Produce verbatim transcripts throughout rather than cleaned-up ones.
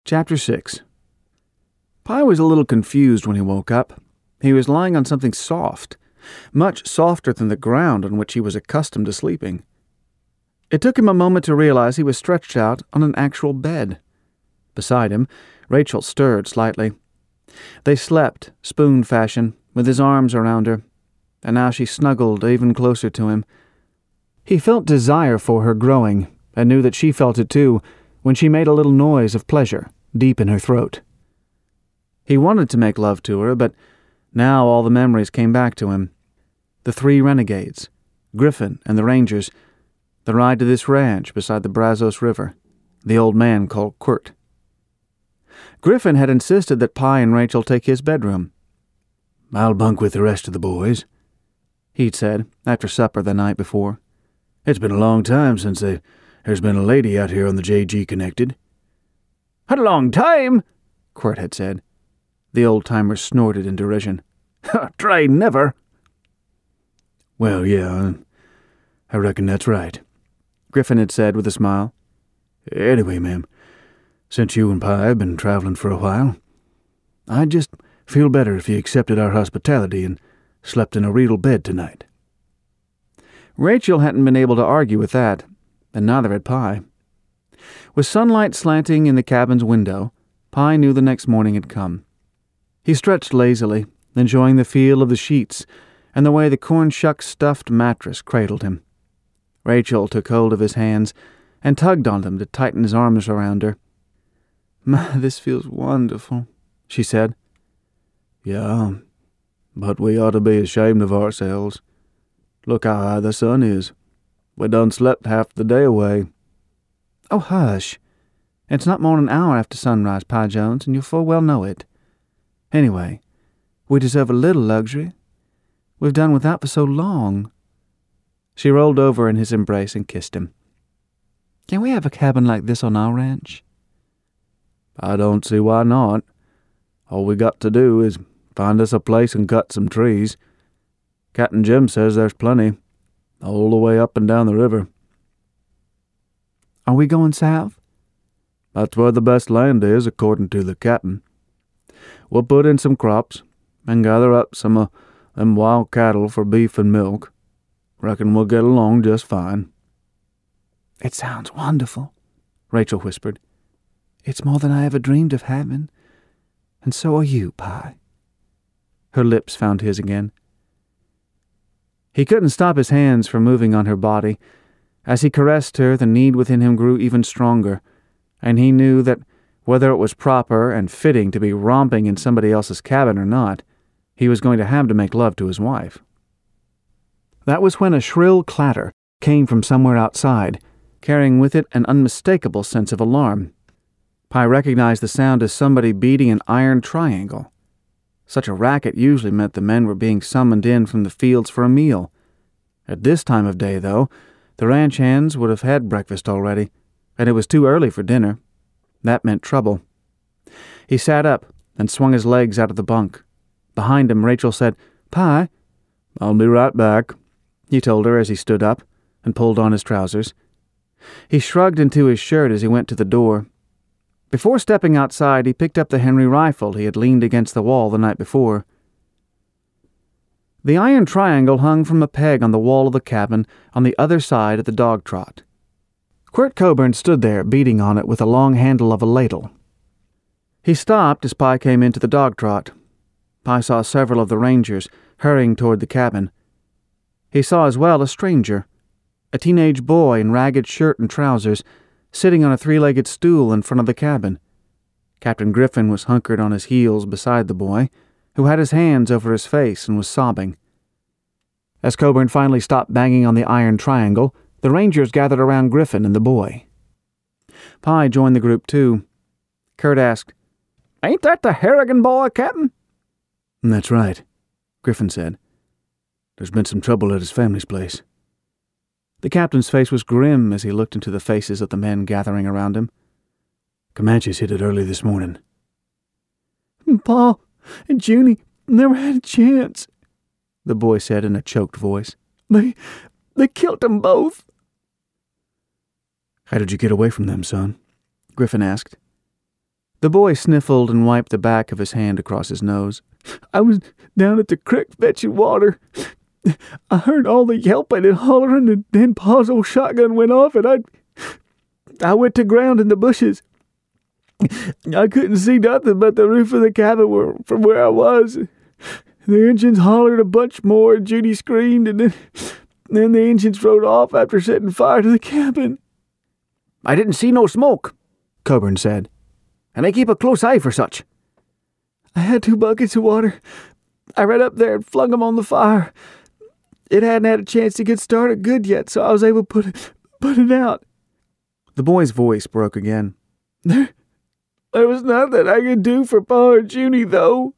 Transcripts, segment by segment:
Chapter six. Pye was a little confused when he woke up. He was lying on something soft, much softer than the ground on which he was accustomed to sleeping. It took him a moment to realize he was stretched out on an actual bed. Beside him, Rachel stirred slightly. They slept, spoon fashion, with his arms around her, and now she snuggled even closer to him. He felt desire for her growing, and knew that she felt it too, when she made a little noise of pleasure deep in her throat. He wanted to make love to her, but now all the memories came back to him. The three renegades, Griffin and the Rangers, the ride to this ranch beside the Brazos River, the old man called Quirt. Griffin had insisted that Pye and Rachel take his bedroom. "I'll bunk with the rest of the boys," he'd said after supper the night before. "It's been a long time since they, there's been a lady out here on the J G Connected." "A long time?" Quirt had said. The old-timer snorted in derision. "Try never." "Well, yeah, I reckon that's right," Griffin had said with a smile. "Anyway, ma'am, since you and Pye have been traveling for a while, I'd just feel better if you accepted our hospitality and slept in a real bed tonight." Rachel hadn't been able to argue with that, and neither had Pye. With sunlight slanting in the cabin's window, Pye knew the next morning had come. He stretched lazily, enjoying the feel of the sheets and the way the corn-shuck stuffed mattress cradled him. Rachel took hold of his hands and tugged on them to tighten his arms around her. "My, this feels wonderful," she said. "Yeah, but we ought to be ashamed of ourselves. Look how high the sun is. We done slept half the day away." "Oh, hush. It's not more than an hour after sunrise, Pye Jones, and you full well know it. Anyway, we deserve a little luxury. We've done without for so long." She rolled over in his embrace and kissed him. "Can we have a cabin like this on our ranch?" "I don't see why not. All we got to do is find us a place and cut some trees. Captain Jim says there's plenty, all the way up and down the river." "Are we going south?" "That's where the best land is, according to the captain. We'll put in some crops and gather up some of them wild cattle for beef and milk. Reckon we'll get along just fine." "It sounds wonderful," Rachel whispered. "It's more than I ever dreamed of having. And so are you, Pye." Her lips found his again. He couldn't stop his hands from moving on her body. As he caressed her, the need within him grew even stronger, and he knew that whether it was proper and fitting to be romping in somebody else's cabin or not, he was going to have to make love to his wife. That was when a shrill clatter came from somewhere outside, carrying with it an unmistakable sense of alarm. Pye recognized the sound as somebody beating an iron triangle. Such a racket usually meant the men were being summoned in from the fields for a meal. At this time of day, though, the ranch hands would have had breakfast already, and it was too early for dinner. That meant trouble. He sat up and swung his legs out of the bunk. Behind him, Rachel said, "Pye." "I'll be right back," he told her as he stood up and pulled on his trousers. He shrugged into his shirt as he went to the door. Before stepping outside, he picked up the Henry rifle he had leaned against the wall the night before. The iron triangle hung from a peg on the wall of the cabin on the other side of the dog trot. Quirt Coburn stood there, beating on it with the long handle of a ladle. He stopped as Pye came into the dog trot. Pye saw several of the Rangers hurrying toward the cabin. He saw as well a stranger, a teenage boy in ragged shirt and trousers, sitting on a three-legged stool in front of the cabin. Captain Griffin was hunkered on his heels beside the boy, who had his hands over his face and was sobbing. As Coburn finally stopped banging on the iron triangle, the Rangers gathered around Griffin and the boy. Pye joined the group, too. Kurt asked, "Ain't that the Harrigan boy, Captain?" "That's right," Griffin said. "There's been some trouble at his family's place." The captain's face was grim as he looked into the faces of the men gathering around him. "Comanches hit it early this morning." "Pa and Junie never had a chance," the boy said in a choked voice. They, they killed them both." "How did you get away from them, son?" Griffin asked. The boy sniffled and wiped the back of his hand across his nose. I was down at the creek fetching water. I heard all the yelping and hollering, and then Pa's old shotgun went off, and I, I went to ground in the bushes. I couldn't see nothing but the roof of the cabin where, from where I was. The engines hollered a bunch more, and Judy screamed, and then, then the engines rode off after setting fire to the cabin. I didn't see no smoke, Coburn said, and I keep a close eye for such. I had two buckets of water. I ran up there and flung them on the fire. It hadn't had a chance to get started good yet, so I was able to put it, put it out. The boy's voice broke again. There, there was nothing I could do for Pa or Junie, though.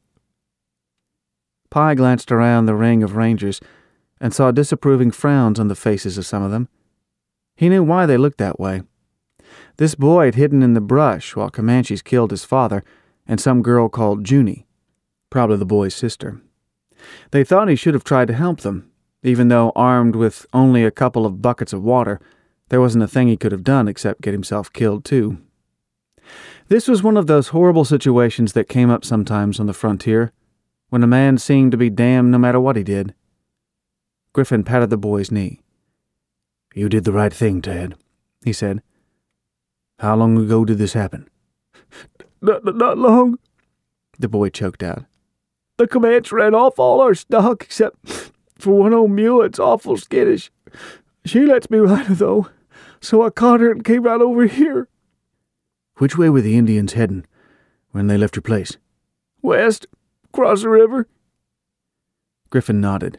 Pye glanced around the ring of rangers and saw disapproving frowns on the faces of some of them. He knew why they looked that way. This boy had hidden in the brush while Comanches killed his father and some girl called Junie, probably the boy's sister. They thought he should have tried to help them, even though armed with only a couple of buckets of water, there wasn't a thing he could have done except get himself killed too. This was one of those horrible situations that came up sometimes on the frontier, when a man seemed to be damned no matter what he did. Griffin patted the boy's knee. You did the right thing, Ted, he said. How long ago did this happen? Not, not long, the boy choked out. The Comanche ran off all our stock except for one old mule that's awful skittish. She lets me ride her, though, so I caught her and came right over here. Which way were the Indians heading when they left your place? West, across the river. Griffin nodded.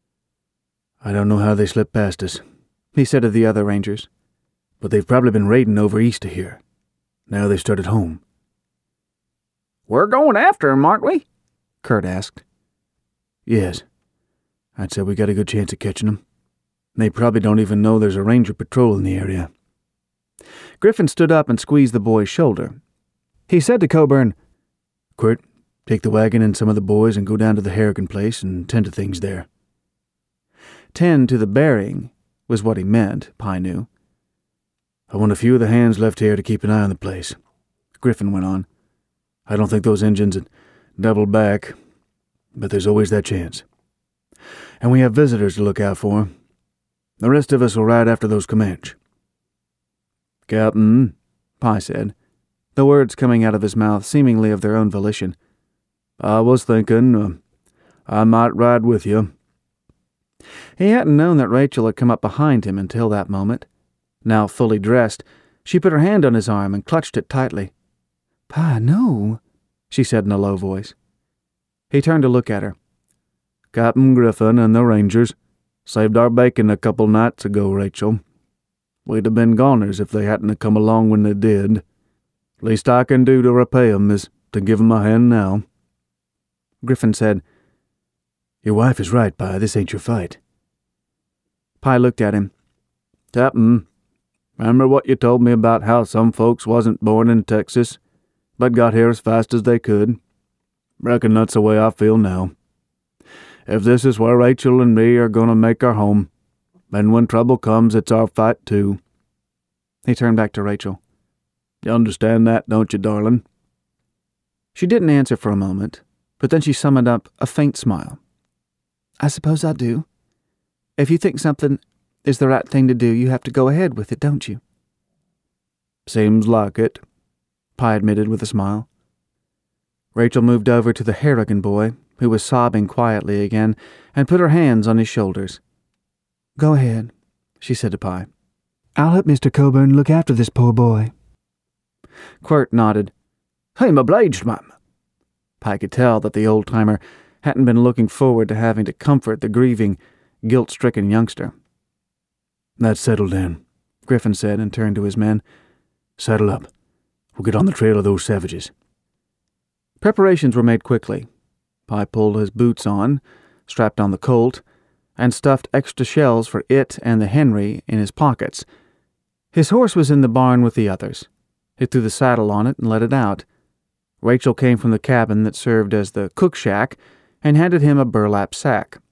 I don't know how they slipped past us, he said to the other rangers. But they've probably been raiding over east of here. Now they started home. We're going after 'em, aren't we? Kurt asked. Yes. I'd say we got a good chance of catching them. They probably don't even know there's a ranger patrol in the area. Griffin stood up and squeezed the boy's shoulder. He said to Coburn, Quirt, take the wagon and some of the boys and go down to the Harrigan place and tend to things there. Tend to the burying was what he meant, Pye knew. I want a few of the hands left here to keep an eye on the place, Griffin went on. I don't think those Injuns would double back, but there's always that chance. And we have visitors to look out for. The rest of us will ride after those Comanche. Captain, Pye said, the words coming out of his mouth seemingly of their own volition. I was thinking uh, I might ride with you. He hadn't known that Rachel had come up behind him until that moment. Now fully dressed, she put her hand on his arm and clutched it tightly. Pa, no, she said in a low voice. He turned to look at her. Captain Griffin and the Rangers saved our bacon a couple nights ago, Rachel. We'd have been goners if they hadn't come along when they did. Least I can do to repay 'em is to give 'em a hand now. Griffin said, Your wife is right, Pa. This ain't your fight. Pye looked at him. Captain, remember what you told me about how some folks wasn't born in Texas, but got here as fast as they could? Reckon that's the way I feel now. If this is where Rachel and me are going to make our home, then when trouble comes, it's our fight, too. He turned back to Rachel. You understand that, don't you, darling? She didn't answer for a moment, but then she summoned up a faint smile. I suppose I do. If you think something is the right thing to do, you have to go ahead with it, don't you? Seems like it, Pye admitted with a smile. Rachel moved over to the Harrigan boy, who was sobbing quietly again, and put her hands on his shoulders. Go ahead, she said to Pye. I'll help Mister Coburn look after this poor boy. Quirt nodded. I'm obliged, ma'am. Pye could tell that the old-timer hadn't been looking forward to having to comfort the grieving, guilt-stricken youngster. That's settled then, Griffin said, and turned to his men. Saddle up. We'll get on the trail of those savages. Preparations were made quickly. Pye pulled his boots on, strapped on the Colt, and stuffed extra shells for it and the Henry in his pockets. His horse was in the barn with the others. He threw the saddle on it and let it out. Rachel came from the cabin that served as the cook shack and handed him a burlap sack.